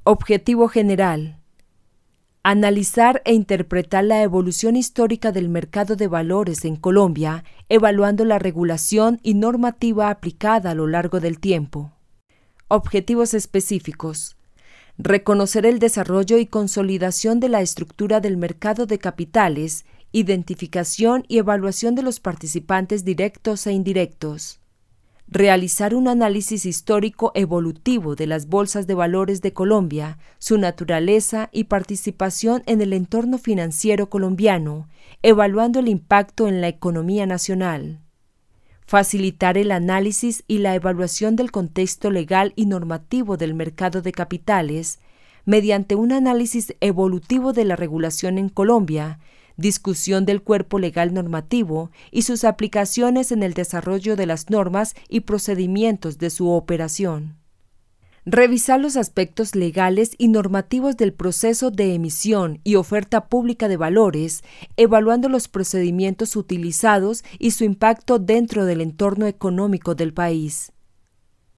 Objetivo general. Analizar e interpretar la evolución histórica del mercado de valores en Colombia, evaluando la regulación y normativa aplicada a lo largo del tiempo. Objetivos específicos. Reconocer el desarrollo y consolidación de la estructura del mercado de capitales, identificación y evaluación de los participantes directos e indirectos. Realizar un análisis histórico evolutivo de las bolsas de valores de Colombia, su naturaleza y participación en el entorno financiero colombiano, evaluando el impacto en la economía nacional. Facilitar el análisis y la evaluación del contexto legal y normativo del mercado de capitales, mediante un análisis evolutivo de la regulación en Colombia, discusión del cuerpo legal normativo y sus aplicaciones en el desarrollo de las normas y procedimientos de su operación. Revisar los aspectos legales y normativos del proceso de emisión y oferta pública de valores, evaluando los procedimientos utilizados y su impacto dentro del entorno económico del país.